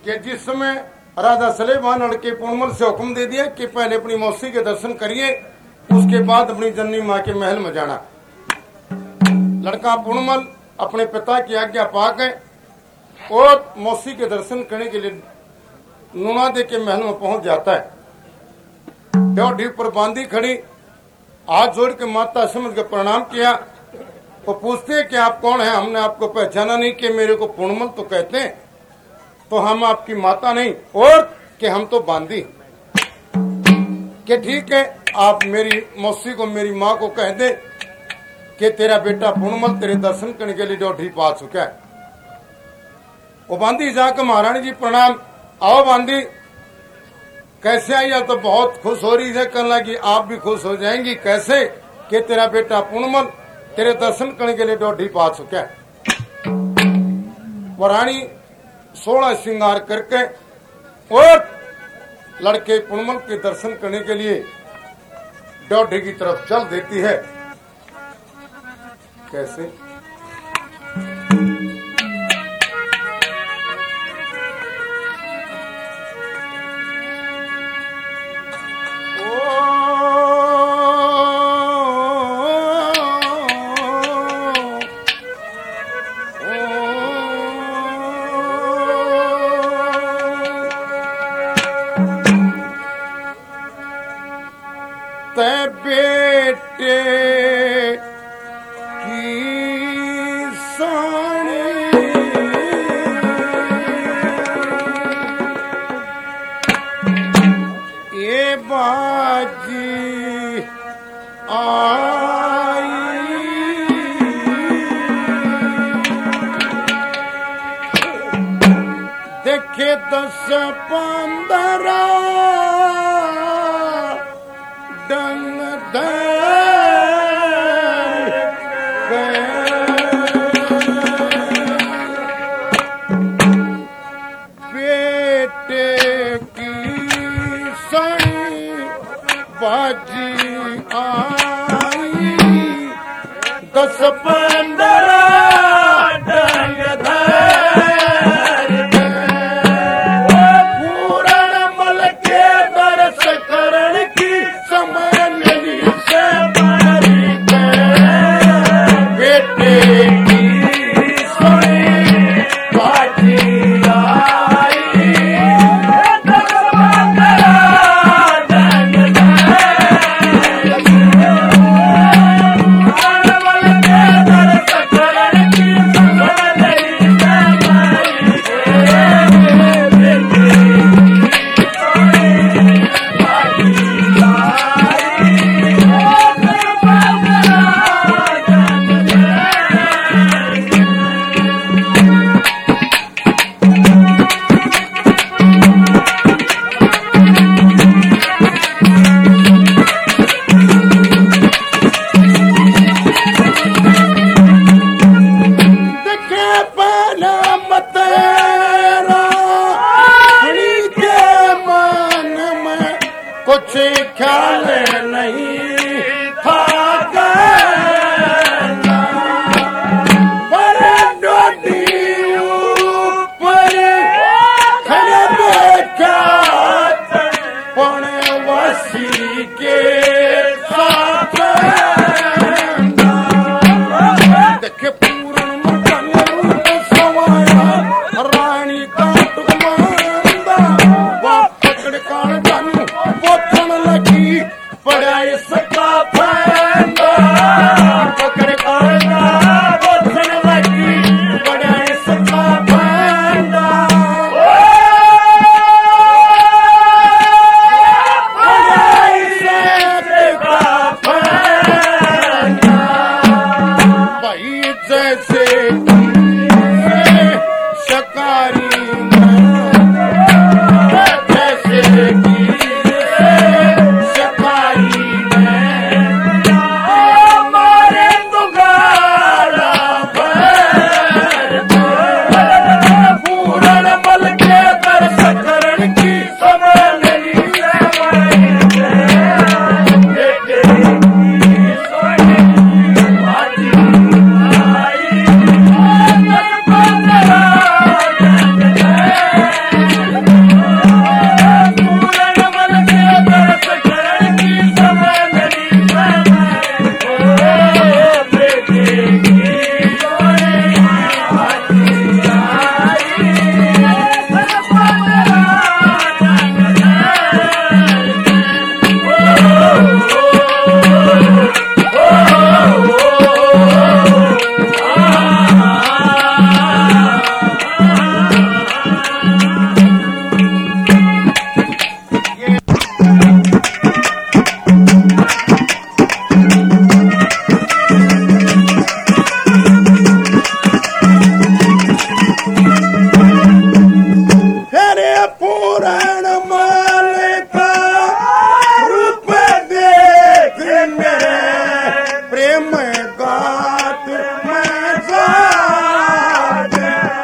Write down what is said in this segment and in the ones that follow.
कि जिस समय राजा सलेमान लड़के पूर्णमल से हुक्म दे दिया कि पहले अपनी मौसी के दर्शन करिए, उसके बाद अपनी जननी माँ के महल में जाना। लड़का पूर्णमल अपने पिता की आज्ञा पाकर और मौसी के दर्शन करने के लिए नूना दे के महल में पहुंच जाता है। ड्योढ़ी पर बांधी खड़ी हाथ जोड़ के माता समझ के प्रणाम किया। वो पूछते हैं कि आप कौन हैं? हमने आपको पहचाना नहीं कि मेरे को पूर्णमल तो कहते हैं, तो हम आपकी माता नहीं और कि हम तो बांधी। कि ठीक है, आप मेरी मौसी को मेरी माँ को कह दे कि तेरा बेटा पूर्णमल तेरे दर्शन करने के लिए ड्योढ़ी पा चुका है। वो बांधी जाकर महारानी जी प्रणाम, आओ बांधी कैसे आई? तो बहुत खुश हो रही है, कहने लगी आप भी खुश हो जाएंगी। कैसे? कि तेरा बेटा पूर्णमल तेरे दर्शन करने के लिए ड्योढ़ी पा चुका है। वो रानी 16 श्रृंगार करके और लड़के पूर्णमल के दर्शन करने के लिए ड्योढ़ी की तरफ चल देती है। कैसे? बेटे की सानी ये बाजी आई देखे 10-15 डंग बेटे की सही बाजी आई 10-15 डंग पूरण मल के दर्श करण की समय मेरी से बड़ी बेटे की सही बाजी कुछ ख्याल नहीं था पर डोडी ऊपर खड़े देखा पौने वसी के साथ देखे पूर्ण मकान सवाया रानी का टुकमांदा वो पकड़ कान लगी पढ़ाई पूरण माल का रूप देख मेरे प्रेम गात में जाग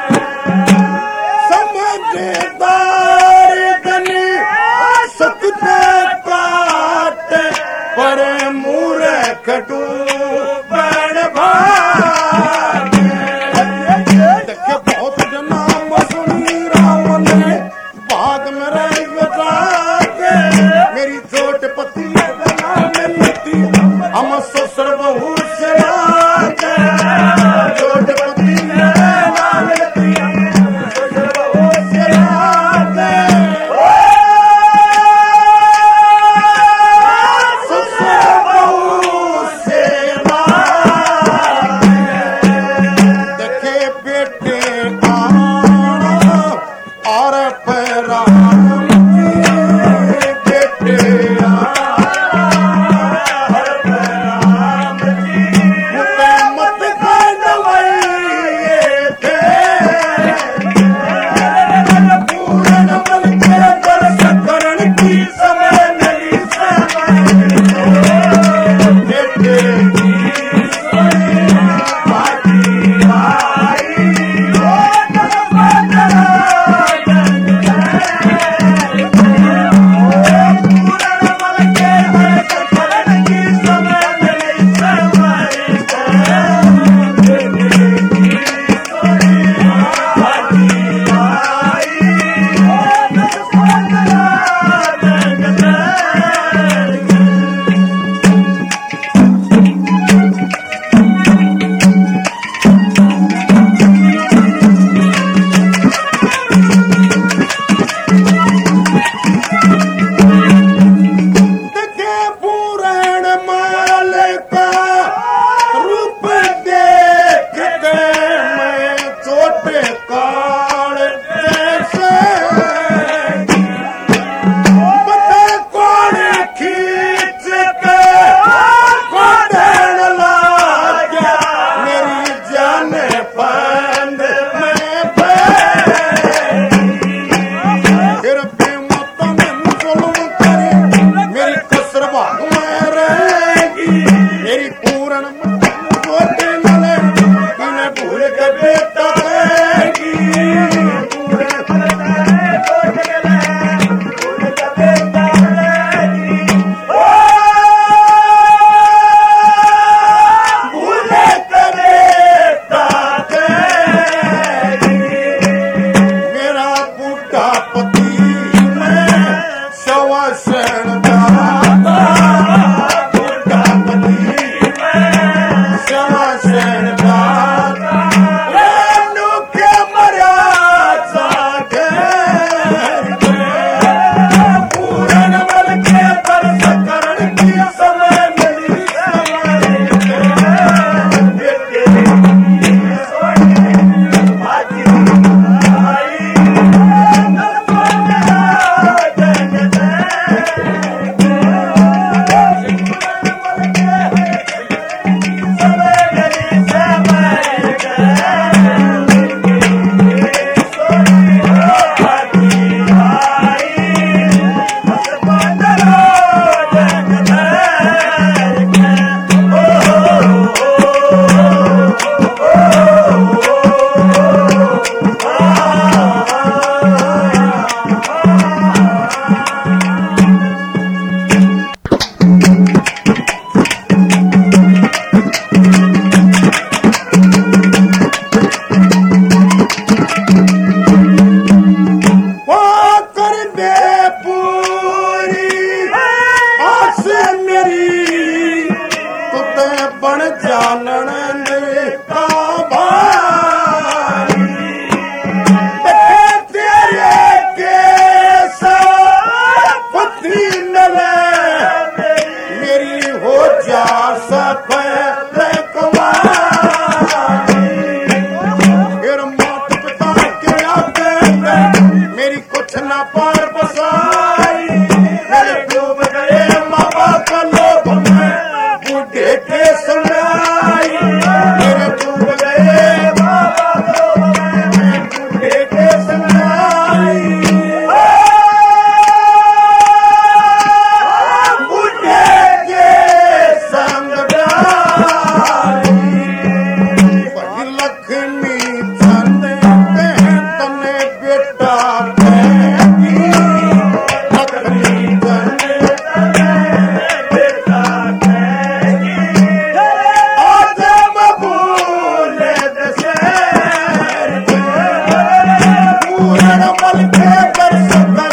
समझदार धनी सकते काट पर मूर्ख डूबण भाग देखे बहुत जनाम सुनी रावण ने भाग में रह के मेरी चोट पति मिलती हम ससुर बहू से चोट पति मिलती ससुर बहू से ससुर बहू से देखे बेटे और पैराम बेटे मत गए थे पूर्ण बल के दर्शकरण की समय नहीं बेटे लाल के दर्शन